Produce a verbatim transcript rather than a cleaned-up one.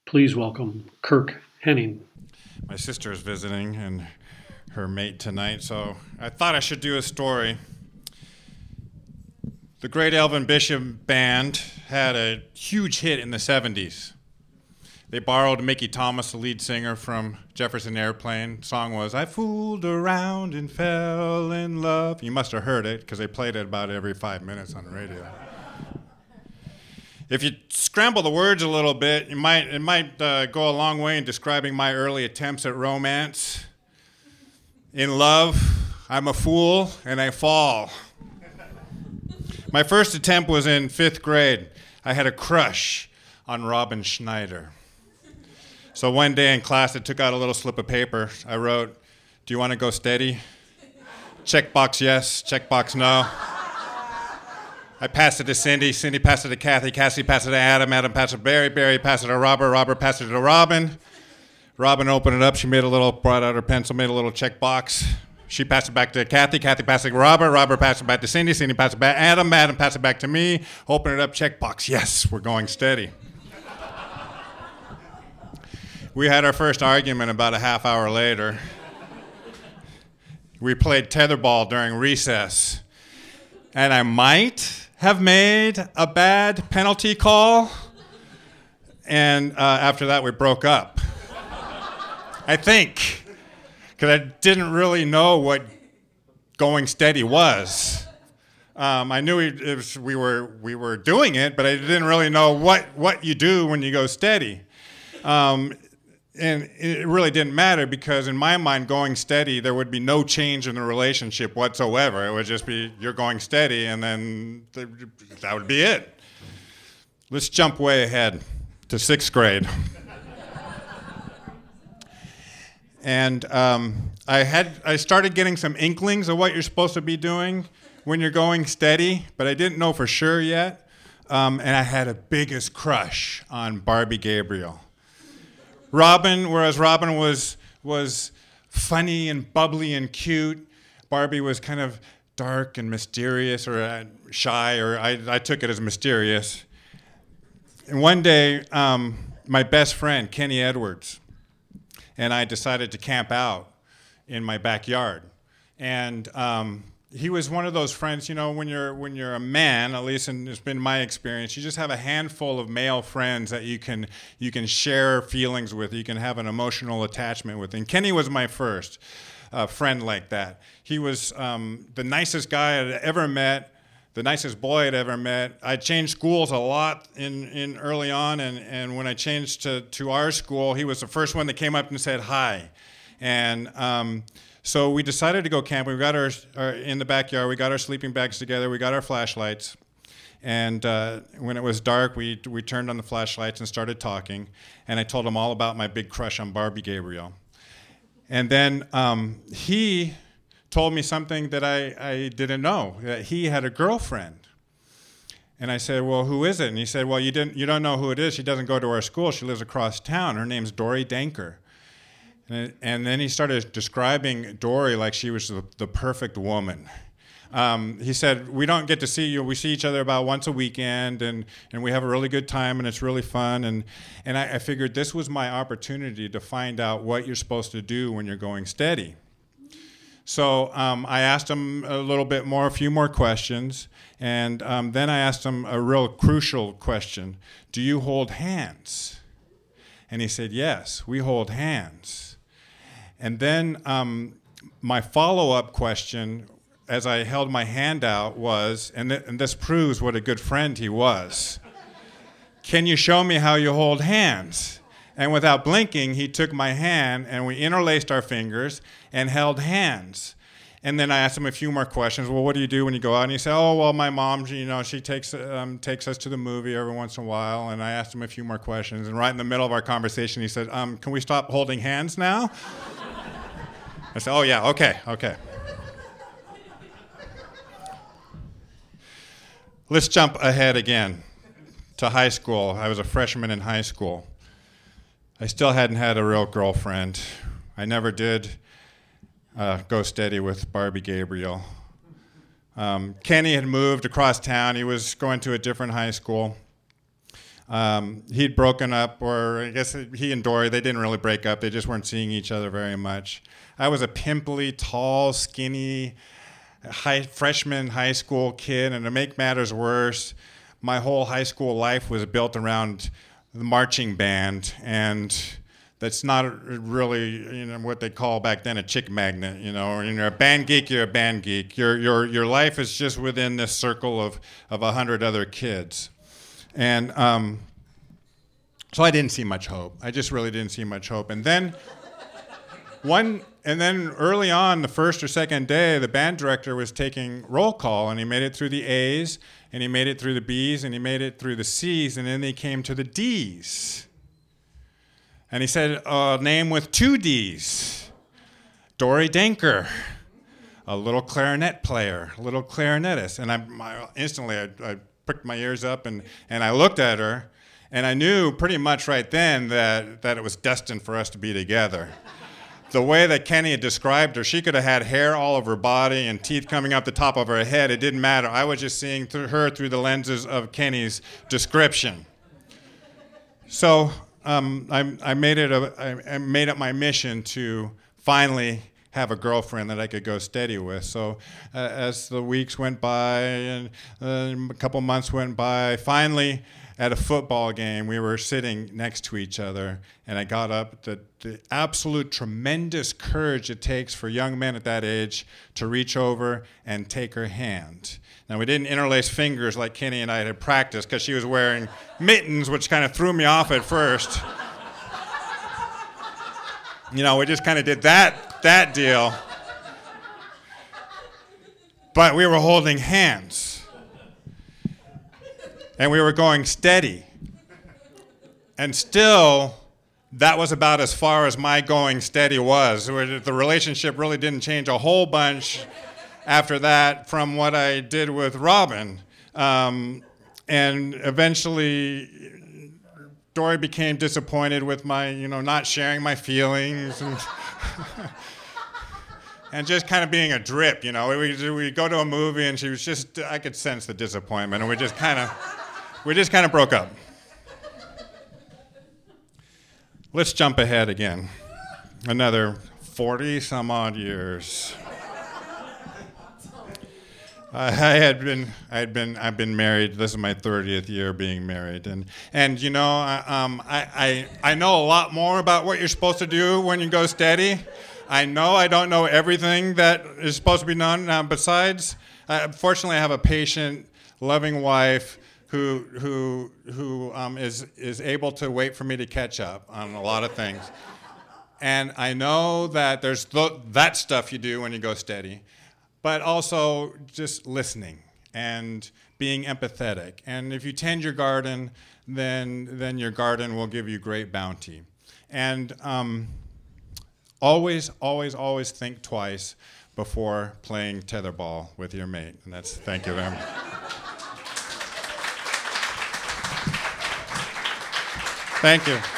Please welcome Kirk Henning. My sister is visiting and her mate tonight, so I thought I should do a story. The Great Elvin Bishop Band had a huge hit in the seventies. They borrowed Mickey Thomas, the lead singer from Jefferson Airplane. The song was, I fooled around and fell in love. You must have heard it, because they played it about every five minutes on the radio. If you scramble the words a little bit, you might, it might uh, go a long way in describing my early attempts at romance. In love, I'm a fool and I fall. My first attempt was in fifth grade. I had a crush on Robin Schneider. So one day in class, I took out a little slip of paper. I wrote, do you want to go steady? Checkbox yes, checkbox no. I passed it to Cindy, Cindy passed it to Kathy, Kathy passed it to Adam, Adam passed it to Barry, Barry passed it to Robert, Robert passed it to Robin. Robin opened it up, she made a little, brought out her pencil, made a little checkbox. She passed it back to Kathy, Kathy passed it to Robert, Robert passed it back to Cindy, Cindy passed it back to Adam, Adam passed it back to me. Open it up, checkbox, yes, we're going steady. We had our first argument about a half hour later. We played tetherball during recess. And I might have made a bad penalty call. And uh, after that, we broke up. I think. Because I didn't really know what going steady was. Um, I knew it was, we were we were doing it, but I didn't really know what, what you do when you go steady. Um, and it really didn't matter because in my mind, going steady, there would be no change in the relationship whatsoever. It would just be you're going steady, and then th- that would be it. Let's jump way ahead to sixth grade. And um, I had I started getting some inklings of what you're supposed to be doing when you're going steady, but I didn't know for sure yet. Um, and I had a biggest crush on Barbie Gabriel. Robin, whereas Robin was was funny and bubbly and cute, Barbie was kind of dark and mysterious or uh, shy, or I, I took it as mysterious. And one day, um, my best friend, Kenny Edwards, and I decided to camp out in my backyard. And um, he was one of those friends, you know, when you're when you're a man, at least in, it's been my experience, you just have a handful of male friends that you can you can share feelings with, you can have an emotional attachment with. And Kenny was my first uh, friend like that. He was um, the nicest guy I'd ever met, the nicest boy I'd ever met. I changed schools a lot in, in early on, and, and when I changed to, to our school, he was the first one that came up and said hi. And um, so we decided to go camping. We got our, our, in the backyard, we got our sleeping bags together, we got our flashlights. And uh, when it was dark, we, we turned on the flashlights and started talking. And I told him all about my big crush on Barbie Gabriel. And then um, he told me something that I, I didn't know, that he had a girlfriend. And I said, well, who is it? And he said, well, you didn't, you don't know who it is. She doesn't go to our school. She lives across town. Her name's Dory Danker. And, and then he started describing Dory like she was the, the perfect woman. Um, he said, we don't get to see you. We see each other about once a weekend, and, and we have a really good time, and it's really fun. And, and I, I figured this was my opportunity to find out what you're supposed to do when you're going steady. So um, I asked him a little bit more, a few more questions, and um, then I asked him a real crucial question. Do you hold hands? And he said, yes, we hold hands. And then um, my follow-up question, as I held my hand out, was, and, th- and this proves what a good friend he was, can you show me how you hold hands? And without blinking, he took my hand, and we interlaced our fingers and held hands. And then I asked him a few more questions. Well, what do you do when you go out? And he said, oh, well, my mom, you know, she takes um, takes us to the movie every once in a while. And I asked him a few more questions. And right in the middle of our conversation, he said, um, can we stop holding hands now? I said, oh, yeah, okay, okay. Let's jump ahead again to high school. I was a freshman in high school. I still hadn't had a real girlfriend. I never did uh, go steady with Barbie Gabriel. Um, Kenny had moved across town. He was going to a different high school. Um, he'd broken up, or I guess he and Dory, they didn't really break up. They just weren't seeing each other very much. I was a pimply, tall, skinny, high, freshman high school kid, and to make matters worse, my whole high school life was built around the marching band, and that's not really, you know, what they call back then a chick magnet. You know, when you're a band geek, you're a band geek. Your your your life is just within this circle of of a hundred other kids. And um, so I didn't see much hope. I just really didn't see much hope. And then one, and then early on, the first or second day, the band director was taking roll call, and he made it through the A's, and he made it through the B's, and he made it through the C's, and then they came to the D's. And he said, a name with two D's, Dory Danker, a little clarinet player, a little clarinetist. And I, I instantly, I, I pricked my ears up, and, and I looked at her, and I knew pretty much right then that, that it was destined for us to be together. The way that Kenny had described her, she could have had hair all over her body and teeth coming up the top of her head. It didn't matter. I was just seeing through her through the lenses of Kenny's description. So um, I, I made it a, I, I made it my mission to finally have a girlfriend that I could go steady with. So uh, as the weeks went by and uh, a couple months went by, finally at a football game, we were sitting next to each other, and I got up. The, the absolute tremendous courage it takes for young men at that age to reach over and take her hand. Now, we didn't interlace fingers like Kenny and I had practiced, because she was wearing mittens, which kind of threw me off at first. You know, we just kind of did that, that deal. But we were holding hands. And we were going steady. And still, that was about as far as my going steady was. The relationship really didn't change a whole bunch after that from what I did with Robin. Um, and eventually, Dory became disappointed with my, you know, not sharing my feelings and, and just kind of being a drip, you know. We we go to a movie and she was just, I could sense the disappointment, and we just kind of, we just kind of broke up. Let's jump ahead again, another forty some odd years. I had been, I had been, I've been married. This is my thirtieth year being married, and and you know, I, um, I, I I know a lot more about what you're supposed to do when you go steady. I know I don't know everything that is supposed to be done. Uh, besides, uh, fortunately, I have a patient, loving wife who who who um, is is able to wait for me to catch up on a lot of things. And I know that there's th- that stuff you do when you go steady, but also just listening and being empathetic. And if you tend your garden, then then your garden will give you great bounty. And um, always, always, always think twice before playing tetherball with your mate. And that's, thank you very much. Thank you.